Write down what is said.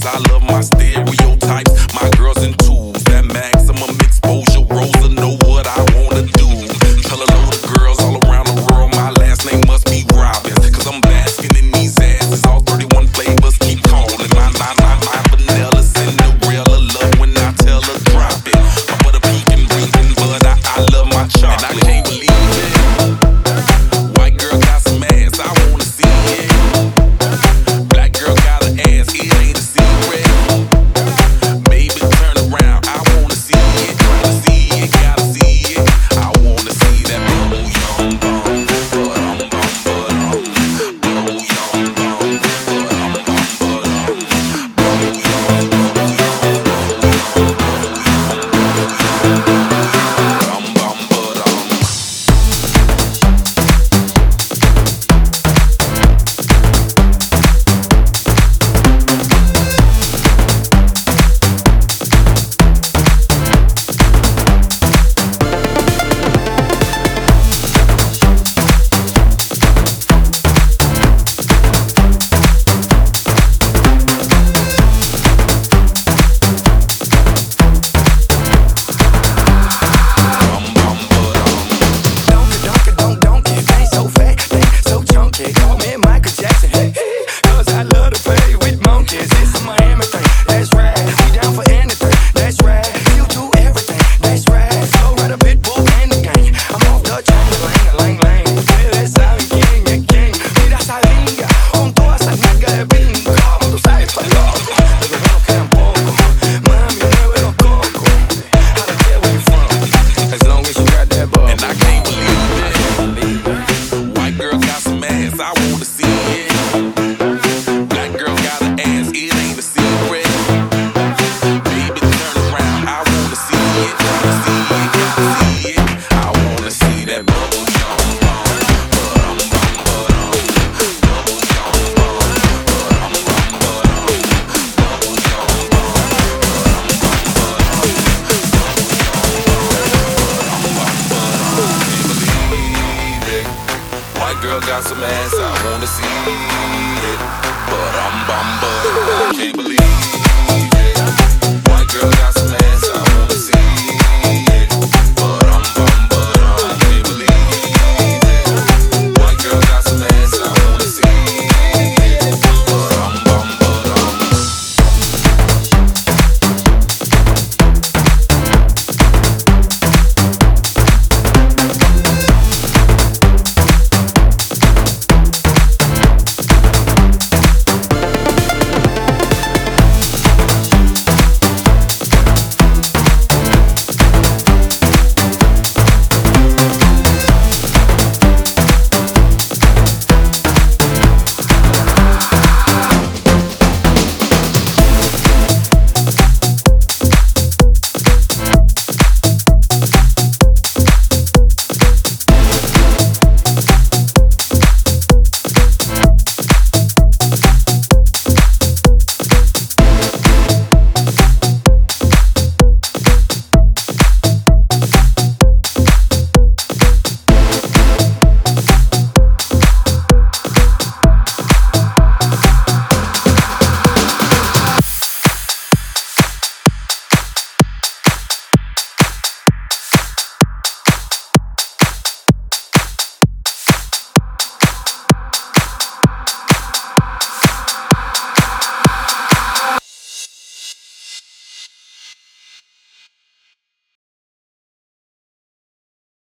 I love my stereotypes. My girls in twos, that maximum exposure. Rosa know what I wanna do. Tell a load of girls all around the world my last name must be Robbins. Cause I'm basking in these asses. All 31 flavors keep calling. My vanilla Cinderella love when I tell her drop it. My butter pecan, drinking, but I love my chocolate. And I can't believe it. White girl got some ass, I wanna see it. Black girl got an ass, it ain't a secret. Baby, turn around, I wanna see it. Tryna see it, gotta see it. I wanna see that bubble yum bum, but bubble yum bum, White girl got some ass, I